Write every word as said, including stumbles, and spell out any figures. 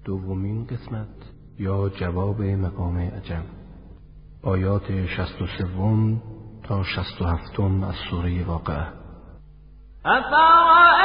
دومین قسمت یا جواب مقام عجم، آیات شصت و سوم تا شصت و هفتم از سوره واقعه. افرأیتم